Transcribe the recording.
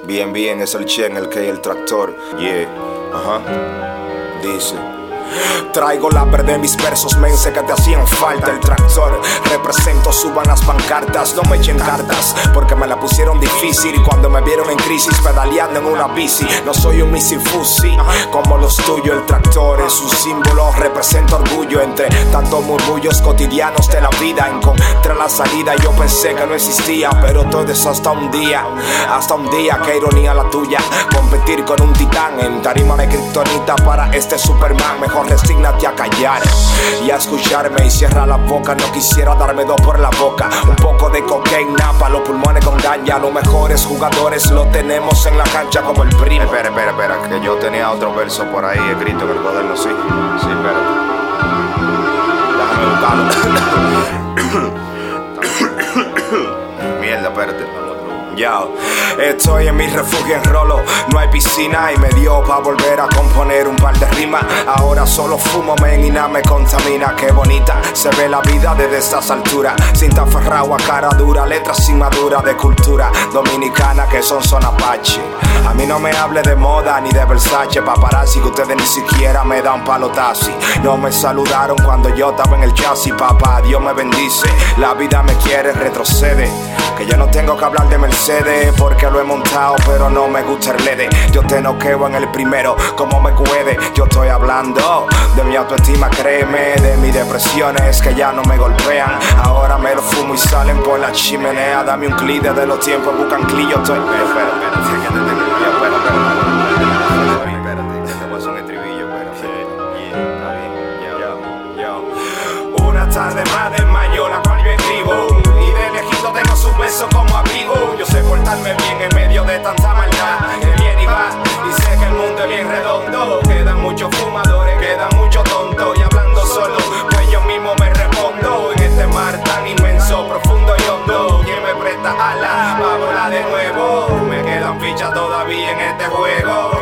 Bien, bien, es el Chen, el que el tractor. Yeah, ajá. Dice: traigo la verde de mis versos, mense, que te hacían falta. El tractor, represento, suban las pancartas. No me echen cartas, porque me la pusieron difícil. Y cuando me vieron en crisis, pedaleando en una bici. No soy un misifusi, como los tuyos. El tractor es un símbolo, representa orgullo. Entre tantos murmullos cotidianos de la vida, encontré la salida. Yo pensé que no existía, pero todo eso hasta un día. Qué ironía la tuya, competir con un titán en tarima de kriptonita para este Superman. Mejor resígnate a callar y a escucharme y cierra la boca. No quisiera darme dos por la boca. Un poco de cocaína para los pulmones con daña. Los mejores jugadores lo tenemos en la cancha como el primo. Espera, que yo tenía otro verso por ahí escrito en el cuaderno, sí. Sí, espérate. Déjame buscarlo. Mierda, espérate. Yo estoy en mi refugio en Rolo, no hay piscina y me dio pa' volver a componer un par de rimas. Ahora solo fumo, men, y nada me contamina. Qué bonita se ve la vida desde estas alturas, sin tan aferrado a cara dura, letras inmaduras de cultura dominicana que son Apache. A mí no me hable de moda ni de Versace, paparazzi, que ustedes ni siquiera me dan palo taxi. No me saludaron cuando yo estaba en el chasis, papá, Dios me bendice. La vida me quiere, retrocede, que yo no tengo que hablar de Mercedes, porque lo he montado, pero no me gusta el LED. Yo te noqueo en el primero, como me puede. Yo estoy hablando de mi autoestima, créeme, de mis depresiones que ya no me golpean. Ahora me lo fumo y salen por la chimenea. Dame un clic desde los tiempos, buscan clic, yo estoy... Una tarde más de mayo, la cual yo escribo, y de lejito tengo sus besos como abrigo. Yo sé portarme bien en medio de tanta maldad, que viene y va, y sé que el mundo es bien redondo. Quedan muchos fumadores, quedan muchos tontos, y hablando solo, pues yo mismo me respondo. En este mar tan inmenso, profundo y hondo, ¿quién me presta alas para volar de nuevo? Me quedan fichas todavía en este juego.